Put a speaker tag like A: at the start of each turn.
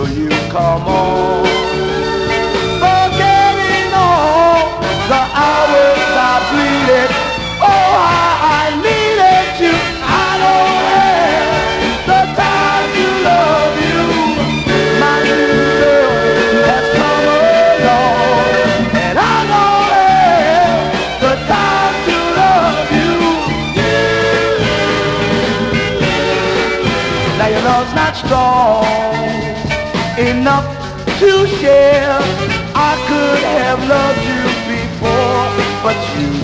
A: will you come on? Forgetting all the hours I bleeded. Oh, how I needed you. I don't have the time to love you. My new girl has come along, and I don't have the time to love you. Now your love's not strong enough to share. I could have loved you before, but you